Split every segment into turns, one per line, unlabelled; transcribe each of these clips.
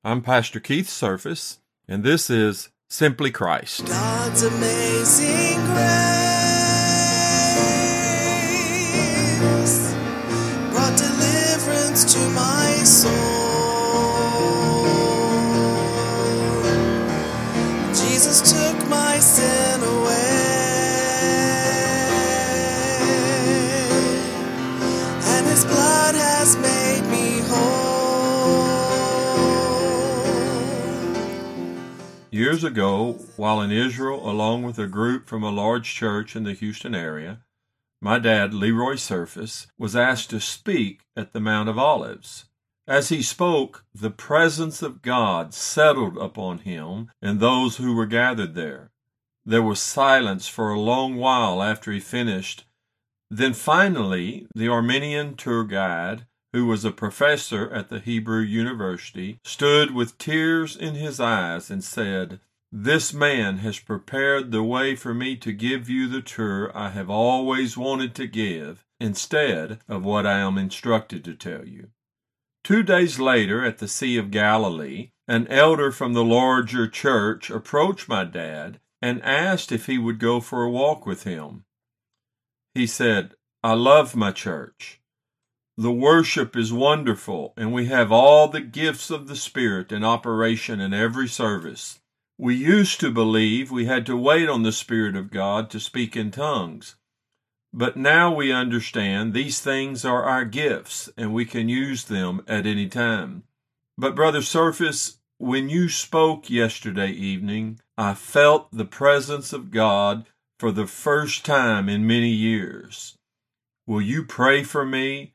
I'm Pastor Keith Surface, and this is Simply Christ.
God's amazing grace brought deliverance to my soul. Jesus took my sin away, and His blood has made me whole.
Years ago, while in Israel along with a group from a large church in the Houston area, my dad, Leroy Surface, was asked to speak at the Mount of Olives. As he spoke, the presence of God settled upon him and those who were gathered there. There was silence for a long while after he finished. Then finally, the Armenian tour guide, who was a professor at the Hebrew University, stood with tears in his eyes and said, "This man has prepared the way for me to give you the tour I have always wanted to give, instead of what I am instructed to tell you." 2 days later, at the Sea of Galilee, an elder from the larger church approached my dad and asked if he would go for a walk with him. He said, "I love my church. The worship is wonderful, and we have all the gifts of the Spirit in operation in every service. We used to believe we had to wait on the Spirit of God to speak in tongues, but now we understand these things are our gifts, and we can use them at any time. But Brother Surface, when you spoke yesterday evening, I felt the presence of God for the first time in many years. Will you pray for me?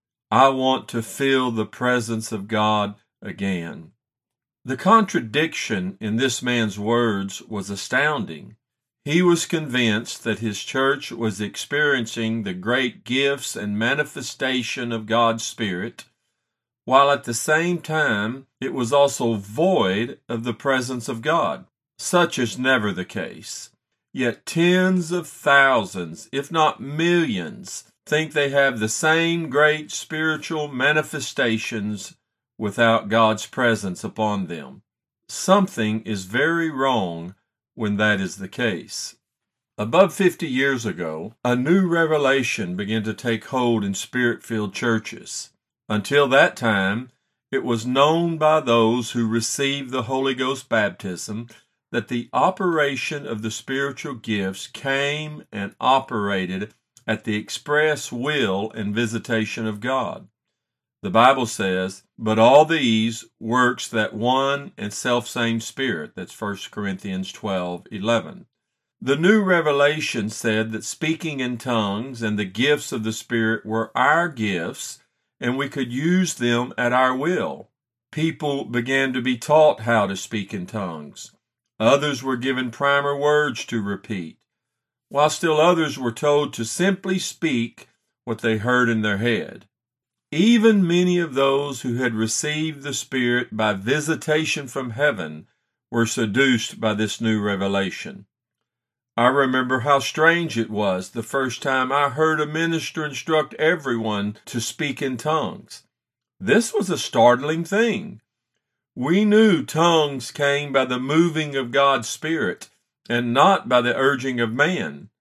I want to feel the presence of God again." The contradiction in this man's words was astounding. He was convinced that his church was experiencing the great gifts and manifestation of God's Spirit, while at the same time it was also void of the presence of God. Such is never the case. Yet tens of thousands, if not millions, think they have the same great spiritual manifestations without God's presence upon them. Something is very wrong when that is the case. Above 50 years ago, a new revelation began to take hold in Spirit-filled churches. Until that time, it was known by those who received the Holy Ghost baptism that the operation of the spiritual gifts came and operated at the express will and visitation of God. The Bible says, "But all these works that one and selfsame Spirit." That's 1 Corinthians 12:11. The new revelation said that speaking in tongues and the gifts of the Spirit were our gifts, and we could use them at our will. People began to be taught how to speak in tongues. Others were given primer words to repeat, while still others were told to simply speak what they heard in their head. Even many of those who had received the Spirit by visitation from heaven were seduced by this new revelation. I remember how strange it was the first time I heard a minister instruct everyone to speak in tongues. This was a startling thing. We knew tongues came by the moving of God's Spirit and not by the urging of man.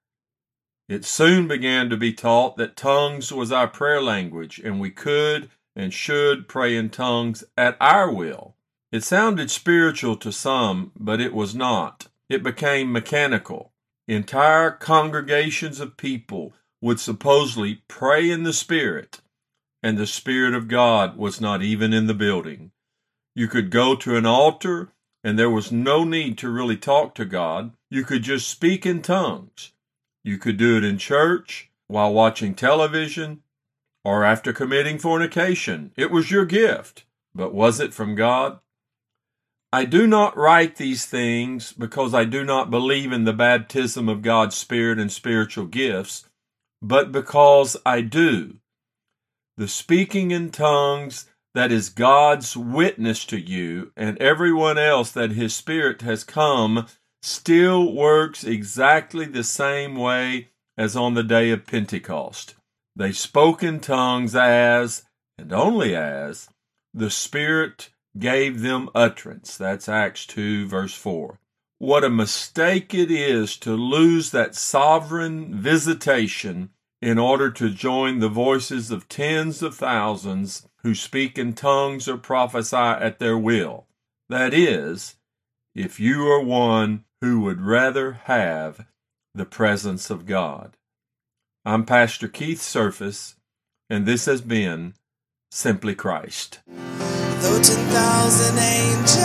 It soon began to be taught that tongues was our prayer language, and we could and should pray in tongues at our will. It sounded spiritual to some, but it was not. It became mechanical. Entire congregations of people would supposedly pray in the Spirit, and the Spirit of God was not even in the building. You could go to an altar, and there was no need to really talk to God. You could just speak in tongues. You could do it in church, while watching television, or after committing fornication. It was your gift, but was it from God? I do not write these things because I do not believe in the baptism of God's Spirit and spiritual gifts, but because I do. The speaking in tongues that is God's witness to you and everyone else that His Spirit has come still works exactly the same way as on the day of Pentecost. They spoke in tongues as, and only as, the Spirit gave them utterance. That's Acts 2, verse 4. What a mistake it is to lose that sovereign visitation in order to join the voices of tens of thousands who speak in tongues or prophesy at their will. That is, if you are one who would rather have the presence of God. I'm Pastor Keith Surface, and this has been Simply Christ.
Though 10,000 angels